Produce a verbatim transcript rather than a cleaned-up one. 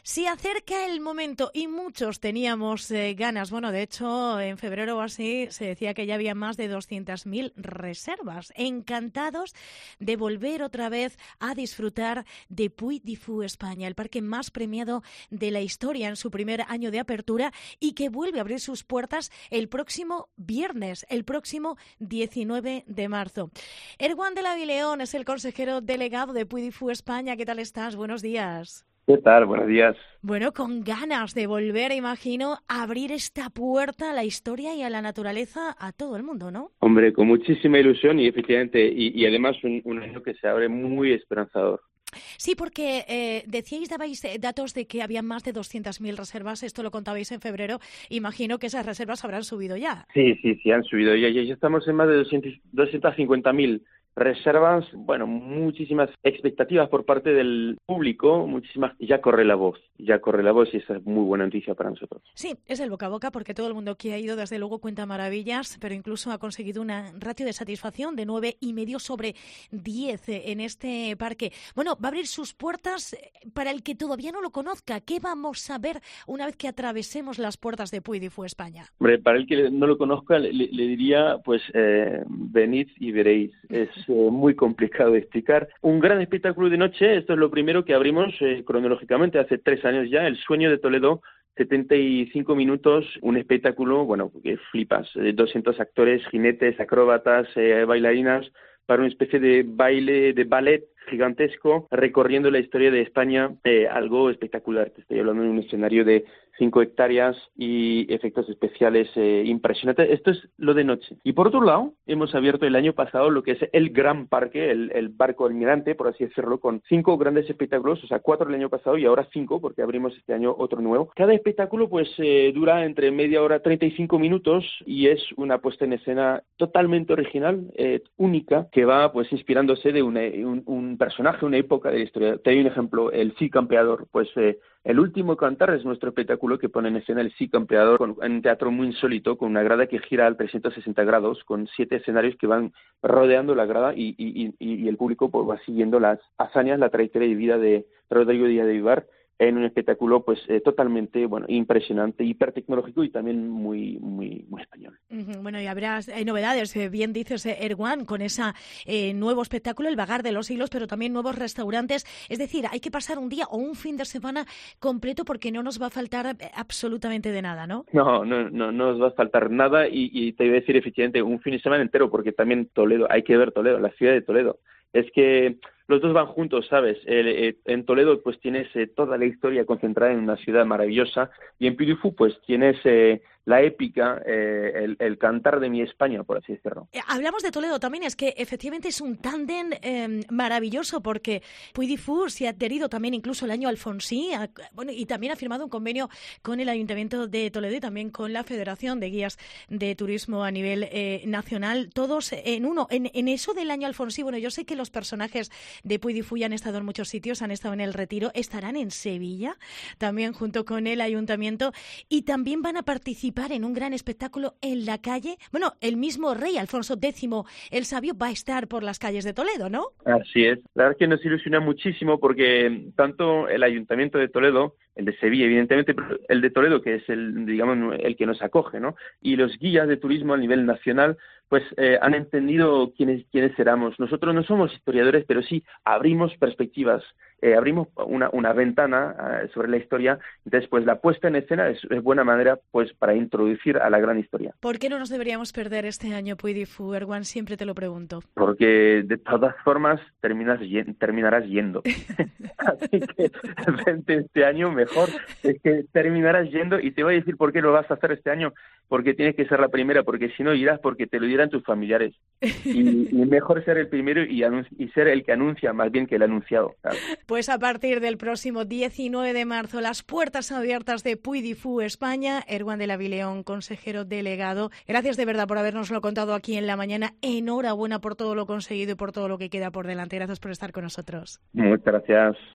Se acerca el momento y muchos teníamos eh, ganas. Bueno, de hecho, en febrero o así se decía que ya había más de doscientas mil reservas. Encantados de volver otra vez a disfrutar de Puy du Fou España, el parque más premiado de la historia en su primer año de apertura y que vuelve a abrir sus puertas el próximo viernes, el próximo diecinueve de marzo. Erwan de la Vileón es el consejero delegado de Puy du Fou España. ¿Qué tal estás? Buenos días. ¿Qué tal? Buenos días. Bueno, con ganas de volver, imagino, a abrir esta puerta a la historia y a la naturaleza a todo el mundo, ¿no? Hombre, con muchísima ilusión y efectivamente, y, y además un, un año que se abre muy esperanzador. Sí, porque eh, decíais, dabais eh, datos de que había más de doscientas mil reservas, esto lo contabais en febrero, imagino que esas reservas habrán subido ya. Sí, sí, sí, han subido ya, ya estamos en más de doscientas cincuenta mil reservas, bueno, muchísimas expectativas por parte del público, muchísimas, ya corre la voz, ya corre la voz y esa es muy buena noticia para nosotros. Sí, es el boca a boca porque todo el mundo que ha ido desde luego cuenta maravillas, pero incluso ha conseguido una ratio de satisfacción de nueve y medio sobre diez en este parque. Bueno, va a abrir sus puertas para el que todavía no lo conozca. ¿Qué vamos a ver una vez que atravesemos las puertas de Puy du Fou España? Hombre, para el que no lo conozca le, le diría, pues, eh, venid y veréis. Es eh, muy complicado de explicar. Un gran espectáculo de noche, esto es lo primero que abrimos eh, cronológicamente hace tres años ya, El Sueño de Toledo, setenta y cinco minutos, un espectáculo, bueno, que flipas, eh, doscientos actores, jinetes, acróbatas, eh, bailarinas, para una especie de baile, de ballet gigantesco, recorriendo la historia de España, eh, algo espectacular. Te estoy hablando de un escenario de cinco hectáreas y efectos especiales eh, impresionantes. Esto es lo de noche. Y por otro lado, hemos abierto el año pasado lo que es el Gran Parque, el, el barco almirante, por así decirlo, con cinco grandes espectáculos, o sea, cuatro el año pasado y ahora cinco, porque abrimos este año otro nuevo. Cada espectáculo, pues, eh, dura entre media hora, treinta y cinco minutos y es una puesta en escena totalmente original, eh, única, que va, pues, inspirándose de una, un, un personaje, una época de la historia. Te doy un ejemplo, el Cid Campeador, pues, eh, El Último Cantar es nuestro espectáculo que pone en escena el Cid Campeador con, en un teatro muy insólito, con una grada que gira al trescientos sesenta grados, con siete escenarios que van rodeando la grada y, y, y, y el público pues, va siguiendo las hazañas, la trayectoria de vida de Rodrigo Díaz de Vivar, en un espectáculo pues eh, totalmente bueno impresionante, hipertecnológico y también muy muy muy español. Uh-huh. Bueno, y habrá eh, novedades, eh, bien dices, eh, Erwan, con ese eh, nuevo espectáculo, El Vagar de los Siglos, pero también nuevos restaurantes. Es decir, hay que pasar un día o un fin de semana completo porque no nos va a faltar eh, absolutamente de nada, ¿no? No, no, no, no nos va a faltar nada y, y te iba a decir efectivamente un fin de semana entero porque también Toledo, hay que ver Toledo, la ciudad de Toledo. Es que los dos van juntos, ¿sabes? Eh, eh, en Toledo pues tienes eh, toda la historia concentrada en una ciudad maravillosa y en Puy du Fou pues tienes eh, la épica, eh, el, el cantar de mi España, por así decirlo. Eh, hablamos de Toledo también, es que efectivamente es un tándem eh, maravilloso porque Puy du Fou se ha adherido también incluso el año Alfonsí, a, bueno, y también ha firmado un convenio con el Ayuntamiento de Toledo y también con la Federación de Guías de Turismo a nivel eh, nacional, todos en uno. En, en eso del año Alfonsí, bueno, yo sé que los personajes de Puy du Fou ya han estado en muchos sitios, han estado en el Retiro, estarán en Sevilla, también junto con el Ayuntamiento, y también van a participar en un gran espectáculo en la calle. Bueno, el mismo rey Alfonso décimo el Sabio va a estar por las calles de Toledo, ¿no? Así es. La verdad es que nos ilusiona muchísimo porque tanto el Ayuntamiento de Toledo, el de Sevilla, evidentemente, pero el de Toledo, que es el, digamos, el que nos acoge, ¿no? Y los guías de turismo a nivel nacional, pues eh, han entendido quiénes, quiénes éramos. Nosotros no somos historiadores, pero sí abrimos perspectivas, eh, abrimos una, una ventana uh, sobre la historia. Entonces, pues la puesta en escena es, es buena manera pues para introducir a la gran historia. ¿Por qué no nos deberíamos perder este año Puy du Fou, Erwan? Siempre te lo pregunto. Porque de todas formas terminas terminarás yendo. Así que vente este año mejor, es que terminarás yendo y te voy a decir por qué lo vas a hacer este año, porque tienes que ser la primera, porque si no irás porque te lo dirán tus familiares. Y, y mejor ser el primero y, anunci- y ser el que anuncia más bien que el anunciado. Claro. Pues a partir del próximo diecinueve de marzo, las puertas abiertas de Puy du Fou España. Erwan de la Vileón, consejero delegado. Gracias de verdad por habernoslo contado aquí en la mañana. Enhorabuena por todo lo conseguido y por todo lo que queda por delante. Gracias por estar con nosotros. Muchas gracias.